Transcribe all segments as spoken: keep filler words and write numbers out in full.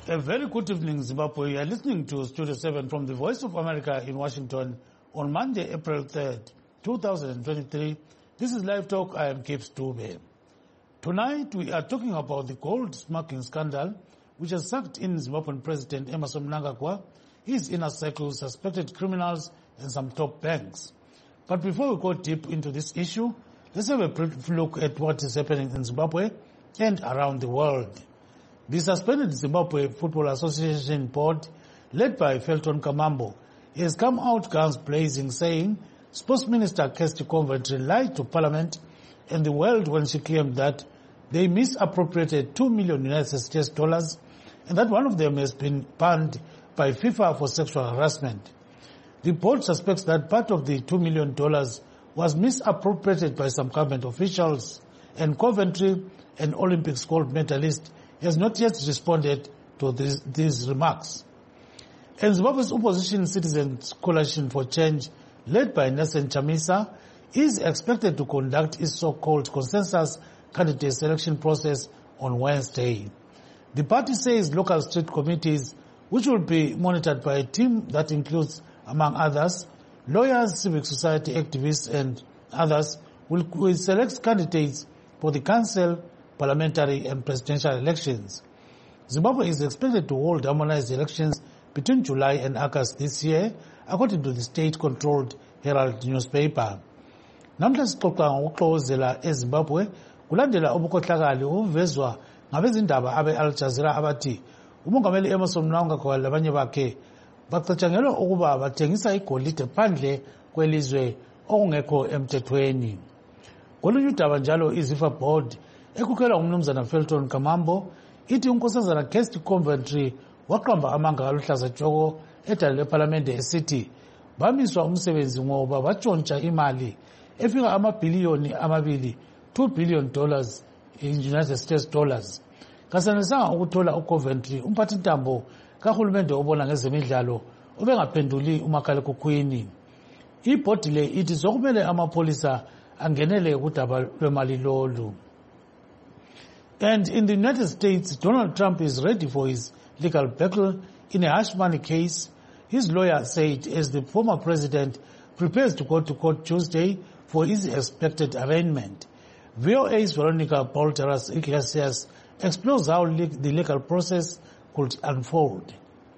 A very good evening, Zimbabwe. You are listening to Studio seven from the Voice of America in Washington on Monday, April third, two thousand twenty-three. This is Live Talk. I am Cape Stube. Tonight, we are talking about the gold smuggling scandal, which has sucked in Zimbabwean President Emmerson Mnangagwa, his inner circle, suspected criminals, and some top banks. But before we go deep into this issue, let's have a brief look at what is happening in Zimbabwe and around the world. The suspended Zimbabwe Football Association board, led by Felton Kamambo, has come out guns blazing, saying Sports Minister Kirsty Coventry lied to Parliament and the world when she claimed that they misappropriated two million United States dollars and that one of them has been banned by FIFA for sexual harassment. The board suspects that part of the two million dollars was misappropriated by some government officials, and Coventry, an Olympics gold medalist, has not yet responded to this, these remarks. And Zimbabwe's opposition Citizens Coalition for Change, led by Nelson Chamisa, is expected to conduct its so-called consensus candidate selection process on Wednesday. The party says local street committees, which will be monitored by a team that includes, among others, lawyers, civic society activists, and others, will, will select candidates for the council, parliamentary and presidential elections. Zimbabwe is expected to hold harmonized elections between July and August this year, according to the state-controlled Herald newspaper. Namhla sixoxa ngokuxokozela eZimbabwe kulandela ubukhohlakali obuvezwa ngabezindaba abe-Al Jazeera abathi umongameli Emmerson Mnangagwa labanye bakhe bacatshangelwa ukuba bathengisa igolide phandle kwelizwe okungekho emthethweni. Kolunye udaba njalo iZIFA board ekukhelwa ngumnumzana Felton Kamambo ithi unkosazana Kirsty Coventry waqamba amanga aluhlaza tshoko edale leParlamente esithi bamiswa umsebenzi ngoba batshontsha imali efika amabhiliyoni amabili two billion dollars in United States dollars. Kasanisanga ukuthola uCoventry umphathintambo kahulumende obona ngezemidlalo obengaphenduli umakhalekhukhwini. Ibhodi le ithi sokumele amapolisa angenele kudaba lwemali lolu. And in the United States, Donald Trump is ready for his legal battle in a hush money case. His lawyer said as the former president prepares to go to court Tuesday for his expected arraignment. V O A's Veronica Balderas Iglesias explores how the legal process could unfold.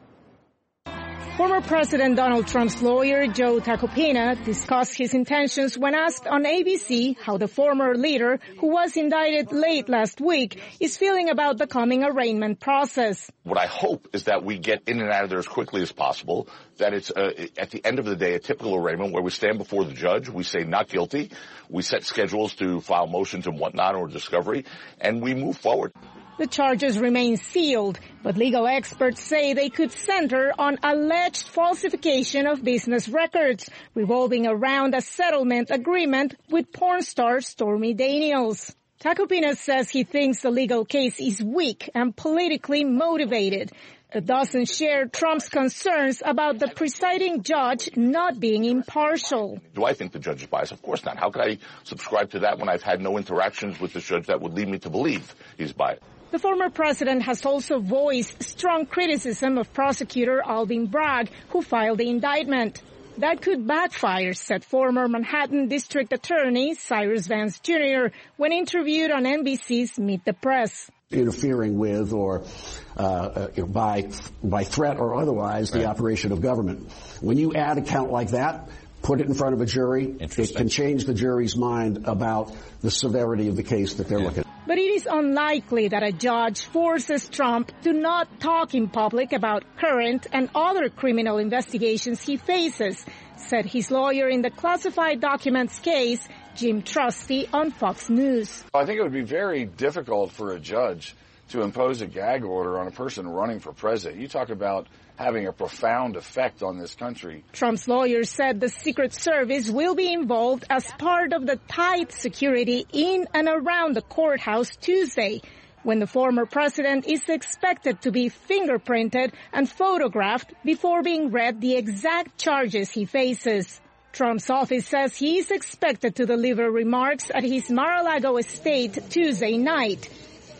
Former President Donald Trump's lawyer, Joe Tacopina, discussed his intentions when asked on A B C how the former leader, who was indicted late last week, is feeling about the coming arraignment process. What I hope is that we get in and out of there as quickly as possible, that it's, uh, at the end of the day, a typical arraignment where we stand before the judge, we say not guilty, we set schedules to file motions and whatnot or discovery, and we move forward. The charges remain sealed, but legal experts say they could center on alleged falsification of business records, revolving around a settlement agreement with porn star Stormy Daniels. Tacopina says he thinks the legal case is weak and politically motivated. It doesn't share Trump's concerns about the presiding judge not being impartial. Do I think the judge is biased? Of course not. How could I subscribe to that when I've had no interactions with the judge that would lead me to believe he's biased? The former president has also voiced strong criticism of prosecutor Alvin Bragg, who filed the indictment. That could backfire, said former Manhattan District Attorney Cyrus Vance Junior when interviewed on N B C's Meet the Press. Interfering with or uh, uh, by by threat or otherwise the right. operation of government. When you add a count like that, put it in front of a jury, it can change the jury's mind about the severity of the case that they're yeah. looking at. But it is unlikely that a judge forces Trump to not talk in public about current and other criminal investigations he faces, said his lawyer in the classified documents case, Jim Trusty, on Fox News. I think it would be very difficult for a judge to impose a gag order on a person running for president. You talk about having a profound effect on this country. Trump's lawyer said the Secret Service will be involved as part of the tight security in and around the courthouse Tuesday, when the former president is expected to be fingerprinted and photographed before being read the exact charges he faces. Trump's office says he is expected to deliver remarks at his Mar-a-Lago estate Tuesday night.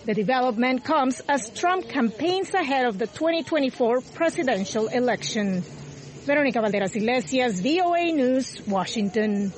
The development comes as Trump campaigns ahead of the twenty twenty-four presidential election. Veronica Valderas Iglesias, V O A News, Washington.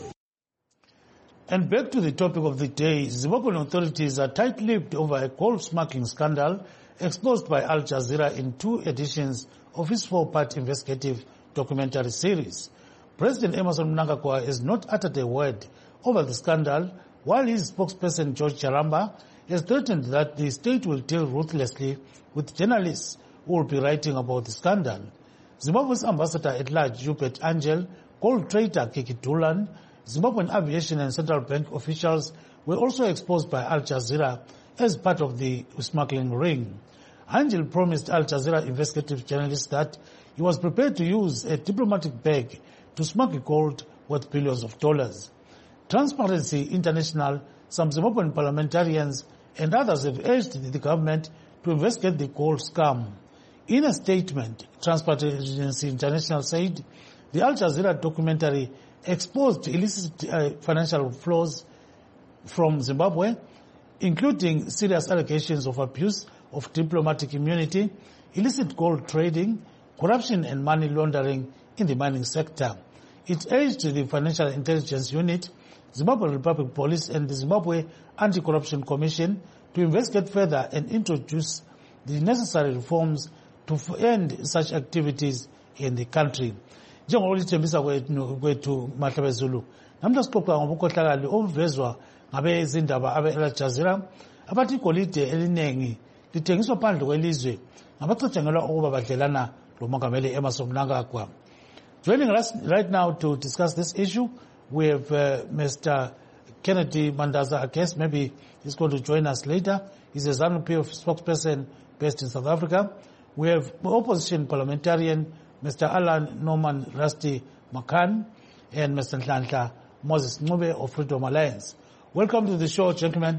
And back to the topic of the day, Zimbabwean authorities are tight-lipped over a gold smuggling scandal exposed by Al Jazeera in two editions of its four-part investigative documentary series. President Emmerson Mnangagwa has not uttered a word over the scandal, while his spokesperson George Charamba has threatened that the state will deal ruthlessly with journalists who will be writing about the scandal. Zimbabwe's ambassador at large, Hubert Angel, gold trader Kiki Dulan, Zimbabwean aviation and central bank officials were also exposed by Al Jazeera as part of the smuggling ring. Angel promised Al Jazeera investigative journalists that he was prepared to use a diplomatic bag to smuggle gold worth billions of dollars. Transparency International, some Zimbabwean parliamentarians and others have urged the government to investigate the gold scam. In a statement, Transparency International said the Al Jazeera documentary exposed illicit uh, financial flows from Zimbabwe, including serious allegations of abuse of diplomatic immunity, illicit gold trading, corruption and money laundering in the mining sector. It urged the Financial Intelligence Unit, Zimbabwe Republic Police and the Zimbabwe Anti-Corruption Commission to investigate further and introduce the necessary reforms to end such activities in the country. Njengokulithembisa kwethu Mahlabezulu, namhla sixoxa ngobukhohlakali obuvezwa ngabezindaba abe-Al Jazeera abathi igolide elinengi lithengiswa phandle kwelizwe ngabacatshangelwa ukuba badlelana lomongameli Emmerson Mnangagwa. Joining us right now to discuss this issue, we have uh, Mister Kennedy Mandaza. I guess maybe he's going to join us later. He's a ZANU-P F spokesperson based in South Africa. We have opposition parliamentarian Mister Alan Norman Rusty Makan and Mister Nhlanhla Moses Ncube of Freedom Alliance. Welcome to the show, gentlemen.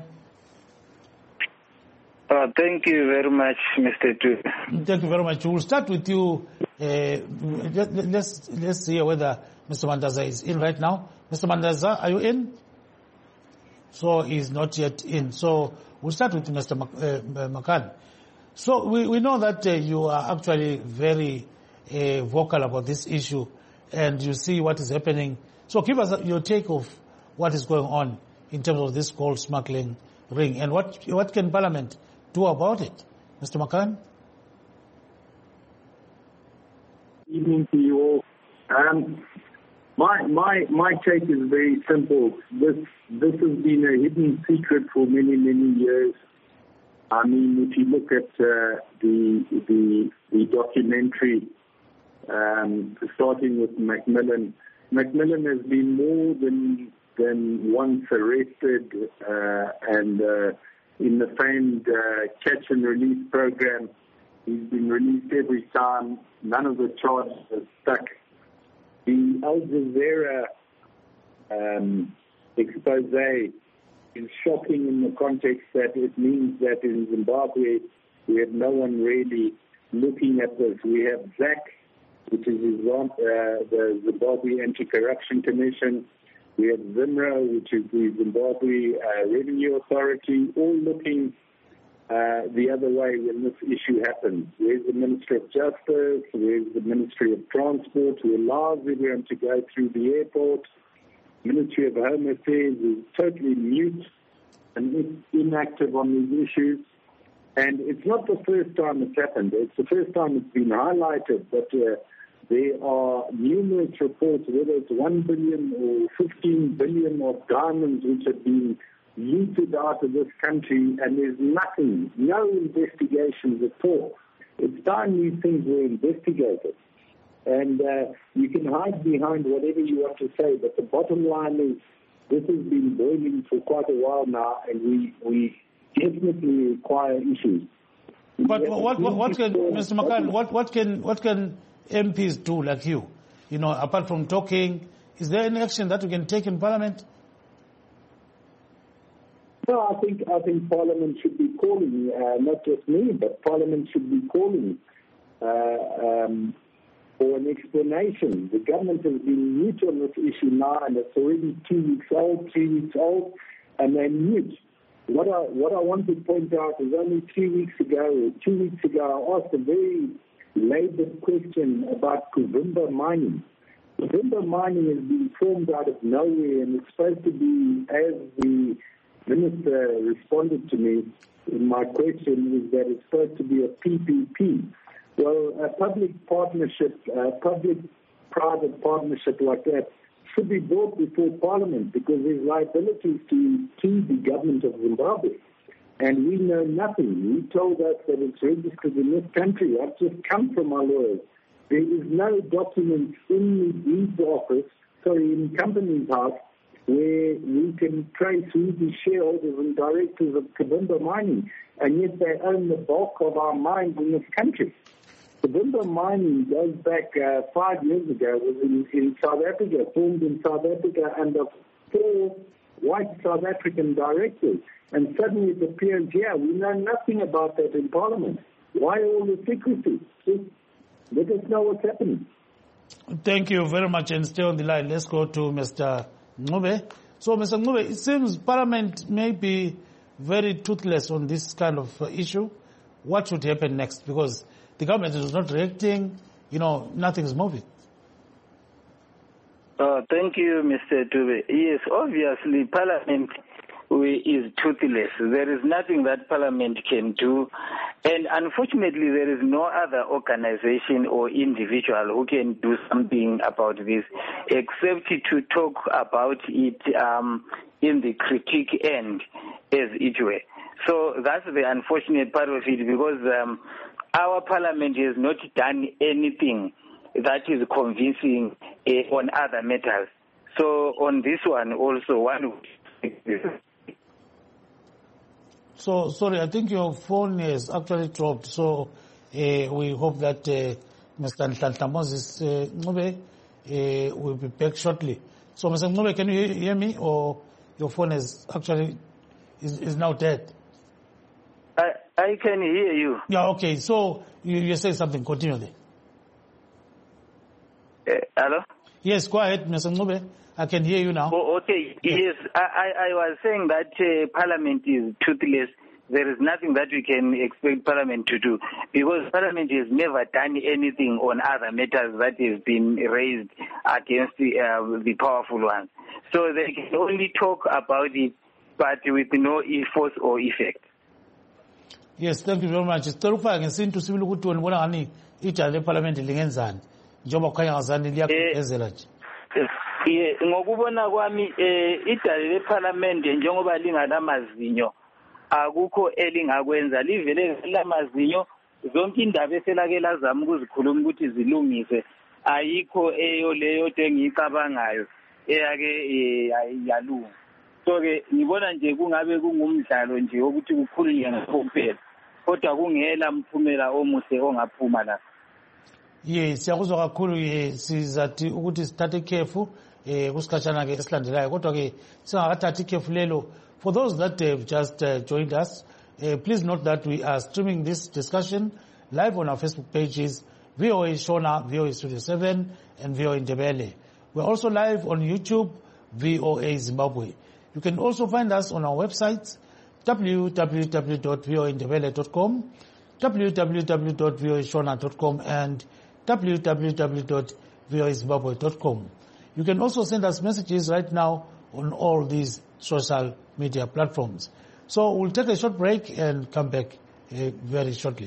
Uh, thank you very much, Mister Tu. Thank you very much. We'll start with you. Uh, let's let's see whether Mister Mandaza is in right now. Mister Mandaza, are you in? So he's not yet in. So we'll start with Mister Makan. So we, we know that uh, you are actually very uh, vocal about this issue and you see what is happening. So give us your take of what is going on in terms of this gold smuggling ring and what what can Parliament do about it? Mister Makan? Good evening to you all. Um, my, my, my take is very simple. This, this has been a hidden secret for many, many years. I mean, if you look at uh, the, the the documentary, um, starting with Macmillan, Macmillan has been more than than once arrested, uh, and uh, in the famed uh, catch and release program, he's been released every time. None of the charges are stuck. The Al Jazeera um, expose is shocking in the context that it means that in Zimbabwe we have no one really looking at this. We have Z A C, which is uh, the Zimbabwe Anti-Corruption Commission. We have ZIMRA, which is the Zimbabwe uh, Revenue Authority, all looking uh, the other way when this issue happens. Where's the Ministry of Justice? Where's the Ministry of Transport, who allows everyone to go through the airport? Ministry of Home Affairs is totally mute and inactive on these issues. And it's not the first time it's happened. It's the first time it's been highlighted, but uh, there are numerous reports, whether it's one billion or fifteen billion of diamonds which have been looted out of this country, and there's nothing, no investigations at all. It's time these things were investigated. And uh, you can hide behind whatever you want to say, but the bottom line is this has been boiling for quite a while now, and we, we definitely require issues. But what, what, what can, Mister Makan, what, what can what can M Ps do like you? You know, apart from talking, is there any action that we can take in Parliament? No, I think I think Parliament should be calling, uh, not just me, but Parliament should be calling uh, um, for an explanation. The government has been mute on this issue now, and it's already two weeks old, three weeks old, and they're mute. what I what I want to point out is only three weeks ago, two weeks ago, I asked a very laboured question about Kuvimba mining. Kuvimba mining has been formed out of nowhere, and it's supposed to be, as the minister responded to me in my question, is that it's supposed to be a P P P. Well, a public partnership, a public-private partnership like that should be brought before Parliament, because there's liabilities to, to the government of Zimbabwe. And we know nothing. He told us that it's registered in this country. I've just come from our lawyers. There is no document in the deeds office, sorry, in Companies House, where we can trace who the shareholders and directors of Kuvimba Mining, and yet they own the bulk of our mines in this country. Kuvimba Mining goes back uh, five years ago, was in, in South Africa, formed in South Africa under four white South African directors. And suddenly it appears, yeah, we know nothing about that in Parliament. Why all the secrecy? Just let us know what's happening. Thank you very much, and stay on the line. Let's go to Mister Ncube. So, Mister Ncube, it seems Parliament may be very toothless on this kind of uh, issue. What should happen next? Because the government is not reacting, you know, nothing is moving. Uh, thank you, Mister Dube. Yes, obviously, Parliament is toothless. There is nothing that Parliament can do. And unfortunately, there is no other organization or individual who can do something about this, except to talk about it um, in the critique end, as it were. So that's the unfortunate part of it, because um, our Parliament has not done anything that is convincing uh, on other matters. So on this one also, one would... So, sorry, I think your phone is actually dropped. So uh, we hope that uh, Mister Nhlanhla Moses uh, Ncube uh, will be back shortly. So, Mister Ncube, can you hear me, or your phone is actually is, is now dead? I, I can hear you. Yeah, okay. So you, you say something. Continue there. Uh, hello? Yes, go ahead, Mister Ncube. I can hear you now. Oh, okay. Yes, yes. I, I, I was saying that uh, Parliament is toothless. There is nothing that we can expect Parliament to do, because Parliament has never done anything on other matters that has been raised against the, uh, the powerful ones. So they can only talk about it, but with no force or effect. Yes, thank you very much. Storufaka ngesintu sibili ukuthi wena ubona ngani ijala leParliament lingenzani njengoba kukhanya ngazani liyaqhubezela nje. Eh ngokubona kwami eh idala leParliament njengoba linganamazinyo akukho elingakwenza, livele lamazinyo zonke indaba eselake lazama ukuzikhuluma ukuthi zilungise ayikho eyo leyo engiyicabangayo eyake yalunga. So ke ngibona nje kungabe kungumdlalo nje ukuthi kukhulunywe ngempela kodwa kungela mphumela omuhle ongaphuma la. Yes, siyakuzwa kakhulu sizathi ukuthi sithathe ikhefu eh kusikhatshana ke esilandelayo kodwa ke singakathathi ikhefu lelo. For those that have just uh, joined us, uh, please note that we are streaming this discussion live on our Facebook pages, V O A Shona, V O A Studio seven, and V O A Ndebele. We're also live on YouTube, V O A Zimbabwe. You can also find us on our websites, w w w dot v o a ndebele dot com, w w w dot v o a shona dot com, and w w w dot v o a zimbabwe dot com. You can also send us messages right now on all these social media platforms. So we'll take a short break and come back uh, very shortly.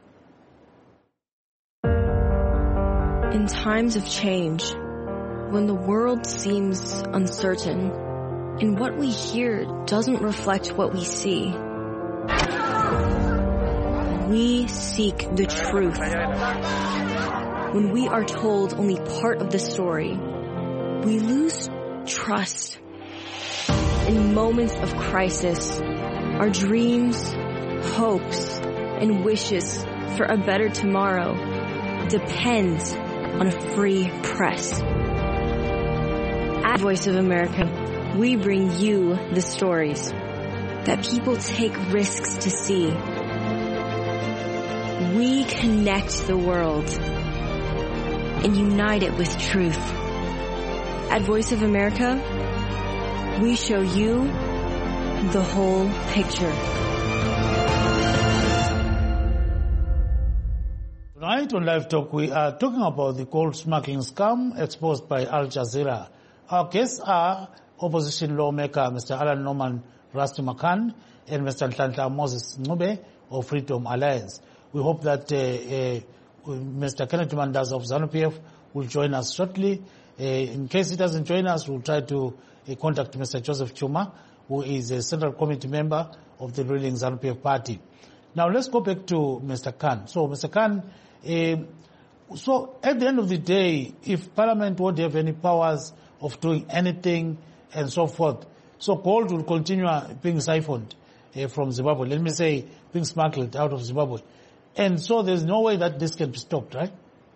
In times of change, when the world seems uncertain and what we hear doesn't reflect what we see, we seek the truth. When we are told only part of the story, we lose trust. In moments of crisis, our dreams, hopes, and wishes for a better tomorrow depend on a free press. At Voice of America, we bring you the stories that people take risks to see. We connect the world and unite it with truth. At Voice of America, we show you the whole picture. Tonight on Live Talk, we are talking about the gold smuggling scam exposed by Al Jazeera. Our guests are opposition lawmaker Mister Alan Norman Rusty Macan and Mister Nhlanhla Moses Ncube of Freedom Alliance. We hope that uh, uh, Mister Kenneth Mandaza of ZANU P F will join us shortly. Uh, in case he doesn't join us, we'll try to uh, contact Mister Joseph Chuma, who is a Central Committee member of the ruling ZANU P F party. Now let's go back to Mister Khan. So Mister Khan, uh, so at the end of the day, if Parliament won't have any powers of doing anything and so forth, so gold will continue being siphoned uh, from Zimbabwe. Let me say, being smuggled out of Zimbabwe. And so there's no way that this can be stopped, right?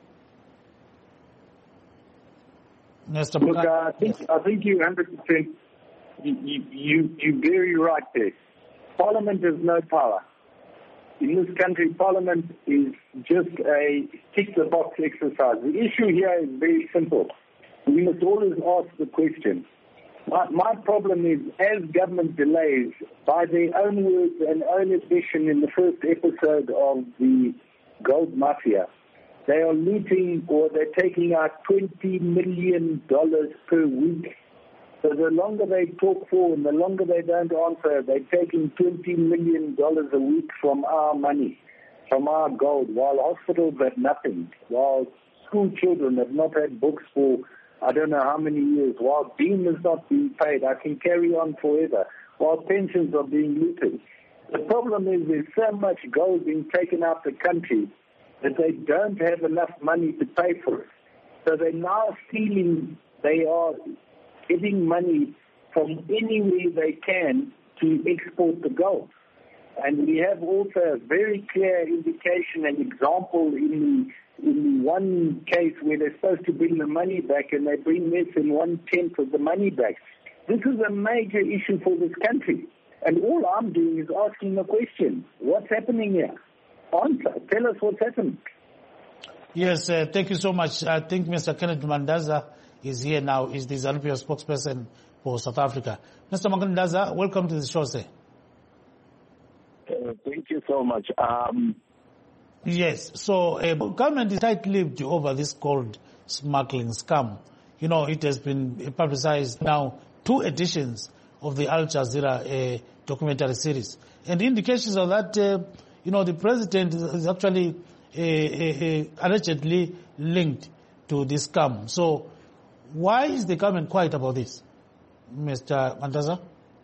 Mister Look, uh, I think I think you one hundred percent, you, you, you're very right there. Parliament has no power. In this country, Parliament is just a tick-the-box exercise. The issue here is very simple. We must always ask the question. My, my problem is, as government delays, by their own words and own admission in the first episode of the Gold Mafia, they are looting or they're taking out twenty million dollars per week. So the longer they talk for and the longer they don't answer, they're taking twenty million dollars a week from our money, from our gold, while hospitals have nothing, while school children have not had books for I don't know how many years, while Beam is not being paid. I can carry on forever, while pensions are being looted. The problem is there's so much gold being taken out the country that they don't have enough money to pay for it. So they're now stealing, they are getting money from anywhere they can to export the gold. And we have also a very clear indication and example in the in the one case where they're supposed to bring the money back and they bring less than one-tenth of the money back. This is a major issue for this country. And all I'm doing is asking a question. What's happening here? Answer. Tell us what's happening. Yes, uh, thank you so much. I think Mister Kenneth Mandaza is here now. He's the ZANU P F spokesperson for South Africa. Mister Mandaza, welcome to the show, sir. Uh, thank you so much. Um, Yes, so uh, government is tight-lipped over this gold smuggling scam. You know, it has been publicized now, two editions of the Al Jazeera uh, documentary series. And indications of that, uh, you know, the president is actually uh, uh, allegedly linked to this scam. So why is the government quiet about this, Mister Mandaza?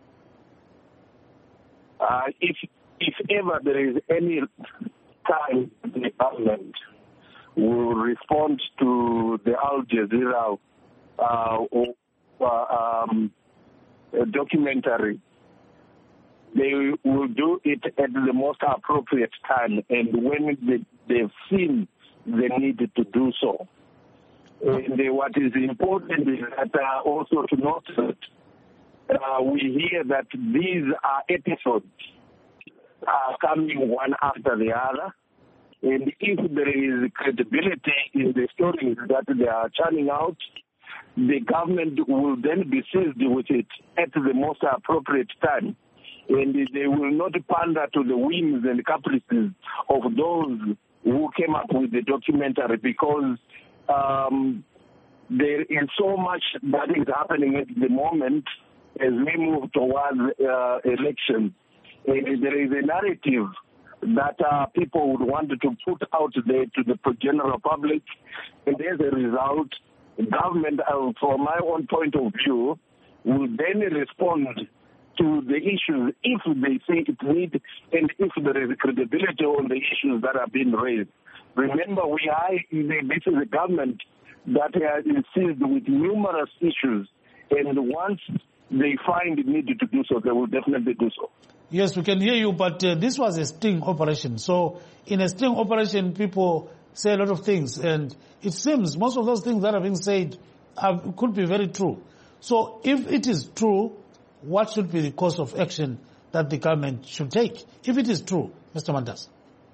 Uh, if, if ever there is any time the government will respond to the Al Jazeera uh, uh, um, documentary, they will do it at the most appropriate time and when they, they've seen the need to do so. And uh, what is important is that uh, also to note that uh, we hear that these are episodes are coming one after the other. And if there is credibility in the stories that they are churning out, the government will then be seized with it at the most appropriate time. And they will not pander to the whims and caprices of those who came up with the documentary because um, there is so much that is happening at the moment as we move towards uh, elections. And there is a narrative that uh, people would want to put out there to the general public. And as a result, government, uh, from my own point of view, will then respond to the issues if they see it need and if there is credibility on the issues that are being raised. Remember, we are, this is a government that is seized with numerous issues, and once they find it needed to do so, they will definitely do so. Yes, we can hear you, but uh, this was a sting operation. So in a sting operation, people say a lot of things, and it seems most of those things that are being said are, could be very true. So if it is true, what should be the course of action that the government should take, if it is true, Mister Mandaza?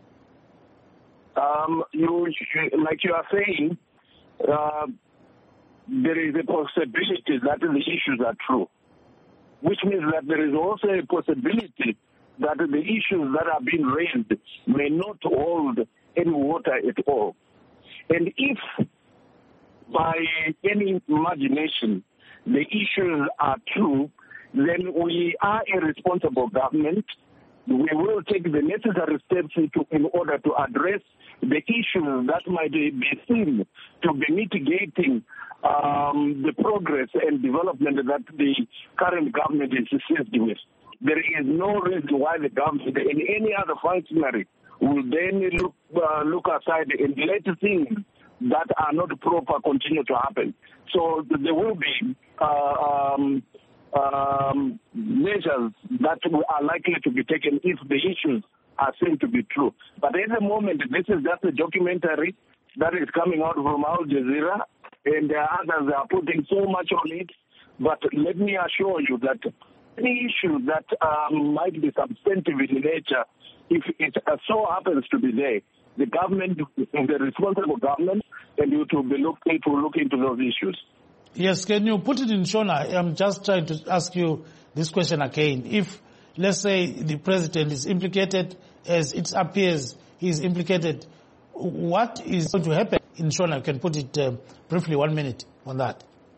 Um, you, like you are saying, uh, there is a possibility that the issues are true. which means that there is also a possibility that the issues that are being raised may not hold any water at all. And if by any imagination the issues are true, then we are a responsible government. We will take the necessary steps to, in order to address the issues that might be seen to be mitigating um, the progress and development that the current government is seized with. There is no reason why the government and any other functionary will then look, uh, look aside and let things that are not proper continue to happen. So there will be uh, um, um, measures that are likely to be taken if the issues are seen to be true. But at the moment, this is just a documentary that is coming out from Al Jazeera, and the others are putting so much on it. But let me assure you that any issue that um, might be substantive in nature, if it uh, so happens to be there, the government, the responsible government, and you to be looking to look into those issues. Yes, can you put it in Shona? I'm just trying to ask you this question again. If, let's say, the president is implicated, as it appears he is implicated, what is going to happen in Shona? You can put it uh, briefly, one minute on that.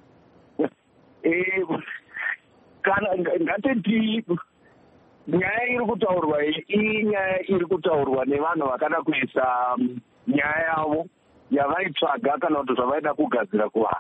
Nyaya iri kutaurwa inyaya iri kutaurwa nevanhu vakada kuisa nyaya yavo yavaitsvaga kana kuti zvavaida kugadzira kuvanhu.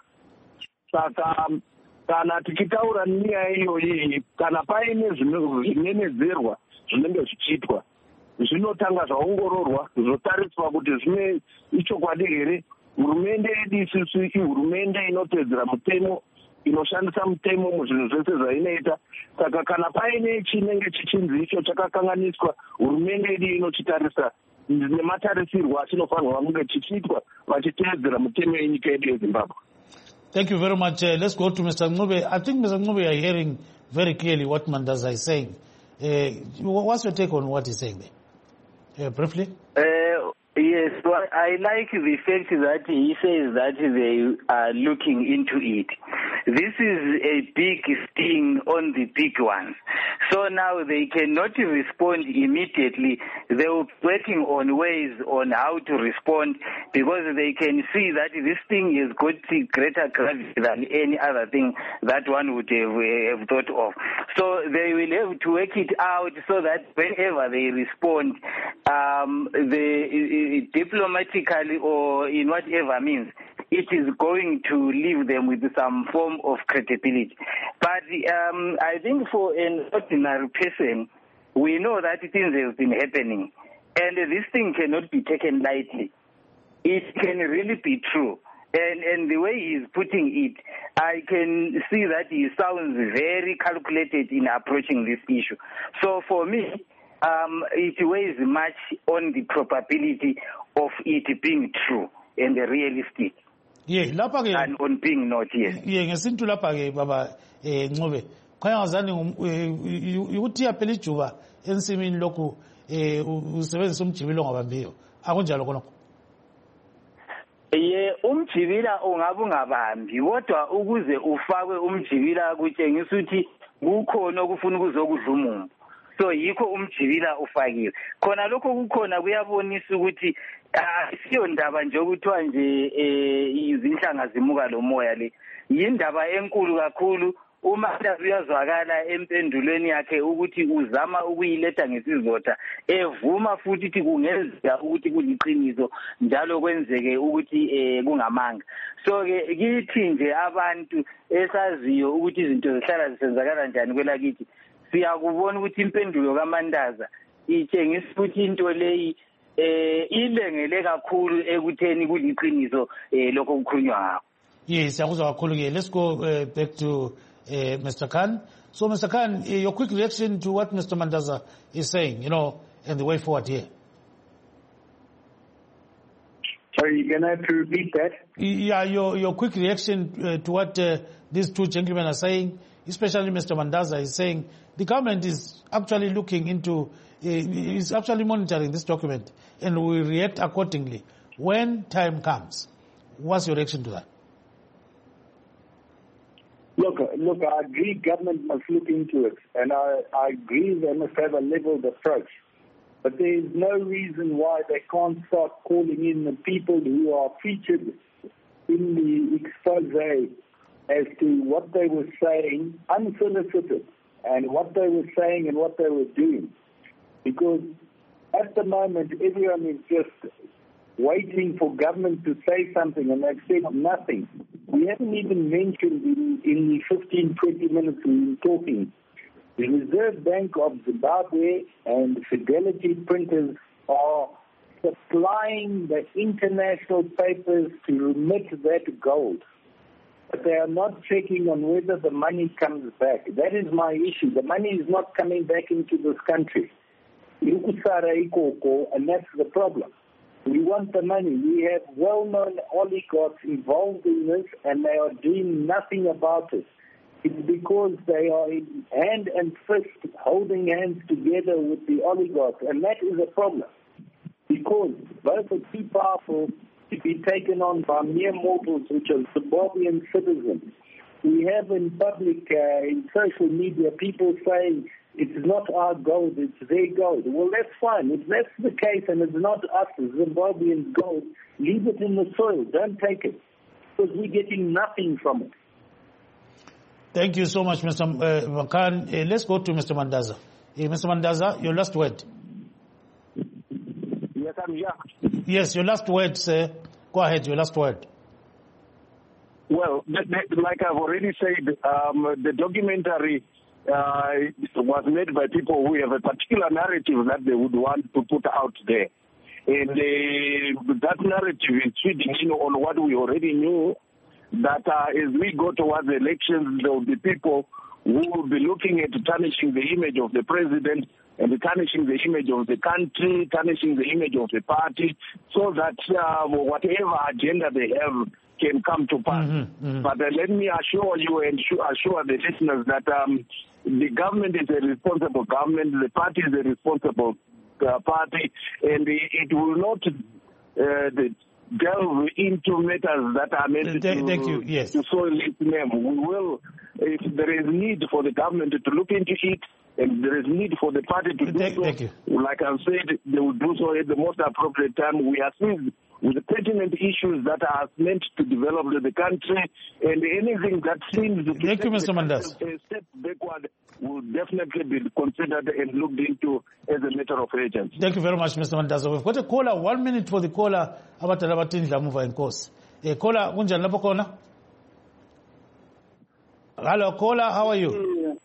Saka kana tichitaura nyaya iyoyi, kana paine zvinenedzerwa zvinenge zvichiitwa, zvinotanga zvaongororwa zvotariswa kuti zvine ichokwadi here. Hurumende yedu isusu ihurumende inotedzera mutemo, inoshandisa mutemo muzvinhu zvese zvainoita. Saka kana paine chinenge chichinzi icho chakakanganiswa, hurumende yedu inochitarisa nematarisirwo achinofanirwa kunge chichiitwa vachiteedzera mutemo yenyika yedu yeZimbabwe. Thank you very much. Uh, let's go to Mister Ncube. I think Mister Ncube, you are hearing very clearly what Mandaza is saying. Uh, what's your take on what he's saying there? Uh, briefly? Uh, yes, well, I like the fact that he says that they are looking into it. This is a big sting on the big ones. So now they cannot respond immediately. They are working on ways on how to respond because they can see that this thing has got greater gravity than any other thing that one would have, have thought of. So they will have to work it out so that whenever they respond, um, they, diplomatically or in whatever means, it is going to leave them with some form of credibility. But um, I think for an ordinary person, we know that things have been happening. And this thing cannot be taken lightly. It can really be true. And, and the way he is putting it, I can see that he sounds very calculated in approaching this issue. So for me, um, it weighs much on the probability of it being true and realistic. Yeah, lapha ke and on being not, yes. Yeah, ngesintu lapha ke baba eh Ncube. Khaya ngazani ukuthi yaphela ijuba ensimini lokhu eh usebenzisa umjibilo ngabambiyo. Akunjalo khonokho. Ye umjibila ungabe ungabambi kodwa ukuze ufakwe umjibila kutshengisa ukuthi kukhona okufuna ukuzokudla umuntu. So yikho umjibila ufakiwe. Khona lokho kukhona kuyabonisa ukuthi asiyo ndaba nje ukuthiwa nje izinhlanga zimuka lo moya le. Yindaba enkulu kakhulu. Uma uyazwakala empendulweni yakhe ukuthi uzama ukuyiletha ngesizotha evuma futhi ukuthi kungenzeka ukuthi kuliqiniso njalo kwenzeke ukuthi kungamanga. So ke kithi nje abantu esaziyo ukuthi izinto zihlala zisenzakala kanjani kwelakithi siyakubona ukuthi impendulo kaMandaza itshengisa ukuthi into leyi eh ilengele kakhulu ekutheni kuliqiniso lokho kukhulunywa ngakho. Yes, siyakuzwa kakhulu ke. Let's go uh, back to Uh, Mister Khan. So, Mister Khan, uh, your quick reaction to what Mister Mandaza is saying, you know, and the way forward here. Sorry, you're going to have to repeat that? Yeah, your your quick reaction uh, to what uh, these two gentlemen are saying, especially Mister Mandaza is saying, the government is actually looking into, uh, is actually monitoring this document and will react accordingly when time comes. What's your reaction to that? Look, look, I agree government must look into it, and I, I agree they must have a leveled approach. But there is no reason why they can't start calling in the people who are featured in the expose as to what they were saying, unsolicited, and what they were saying and what they were doing. Because at the moment, everyone is just waiting for government to say something, and they've said nothing. We haven't even mentioned in, in the fifteen, twenty minutes we've been talking, the Reserve Bank of Zimbabwe and Fidelity Printers are supplying the international papers to remit that gold. But they are not checking on whether the money comes back. That is my issue. The money is not coming back into this country. And that's the problem. We want the money. We have well-known oligarchs involved in this, and they are doing nothing about it. It's because they are in hand and fist holding hands together with the oligarchs, and that is a problem. Because both are too powerful to be taken on by mere mortals, which are Zimbabwean citizens. We have in public, uh, in social media, people saying, it's not our gold, it's their gold. Well, that's fine. If that's the case and it's not us, Zimbabwean gold, leave it in the soil. Don't take it. Because we're getting nothing from it. Thank you so much, Mister Makan. Uh, let's go to Mister Mandaza. Uh, Mister Mandaza, your last word. Yes, I'm here. Yes, your last word, sir. Go ahead, your last word. Well, like I've already said, um, the documentary Uh, was made by people who have a particular narrative that they would want to put out there. And uh, that narrative is feeding in on what we already knew, that uh, as we go towards the elections, there will be people who will be looking at tarnishing the image of the president and tarnishing the image of the country, tarnishing the image of the party, so that uh, whatever agenda they have can come to pass. Mm-hmm, mm-hmm. But uh, let me assure you and assure the listeners that um, the government is a responsible government, the party is a responsible uh, party, and it will not uh, delve into matters that are meant uh, th- to, thank you. Yes. to soil its name. We will, if there is need for the government to look into it, and there is need for the party to do thank, so, thank you. Like I've said, they will do so at the most appropriate time. We are seized with the pertinent issues that are meant to develop the country, and anything that seems to Thank you, Mister Mandas. a step backward will definitely be considered and looked into as a matter of urgency. Thank you very much, Mister Mandaza. We've got a caller, one minute for the caller. Abatala batindla muva inkosi. Eh, caller, kunjani lapho khona? Hello, caller, how are you?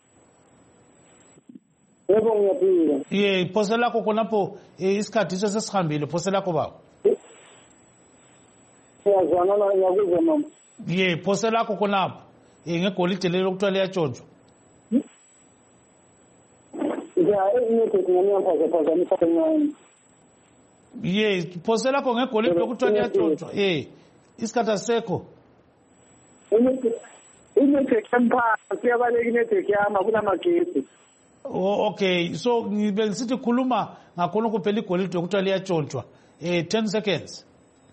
Yebo ngiyaphila. Yeah, phose lakho khonapho isikhathi sesihambile, phose lakho baba. Ngiyazwana la ngiyakuzwa mama. Yeah, phose lakho khonapho. Eh ngegolide lelo lokuthiwa liyatshontshwa. Ya enyeke ngiyaphaza phaza nifakanyana. Yeah, phose lakho ngegolide lokuthiwa liyatshontshwa. Eh, isikhathi asekho. Inyeke inyeke kempa siyabaleka ineteke yama kunamagesi. Oh, okay. So ngibengisithi khuluma ngakhona kuphela igolide lokuthiwa liyatshontshwa. Eh ten seconds.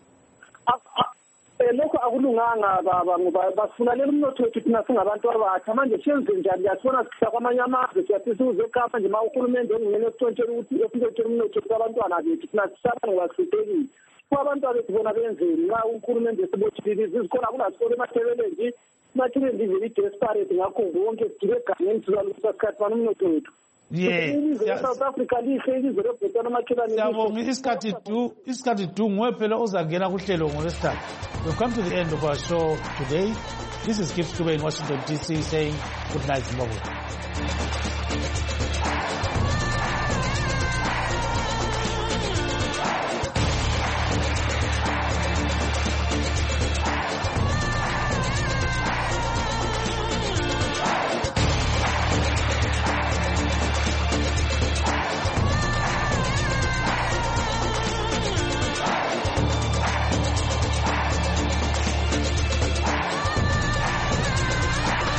Lokho akulunganga baba ngoba bafuna lelo mnotho wethu thina singabantu abatsha manje siyenze njani yasibona sisha kwamanye amazwe siyasisuze eKapa nje ma uhulumende ongene esithontshela ukuthi esikethela umnotho kwabantwana bethu thina sisaba ngoba sihlekile kwabantwana bethu bona benzeni nxa uhulumende esibothile izikole akunasikole emathebeleni emathebeleni live i-desperate ngakho wonke sidile egangeni sizalungisa sikhathi bani umnotho wethu. Yeah. South Africa lihle ilizwe lebhotana makhelane. Siyabonga isikhathi du isikhathi du nguwe phela ozangena kuhlelo ngolwesithathu. We've come to the end of our show today. This is Gibbs Dube in Washington D C saying good night, Zimbabwe.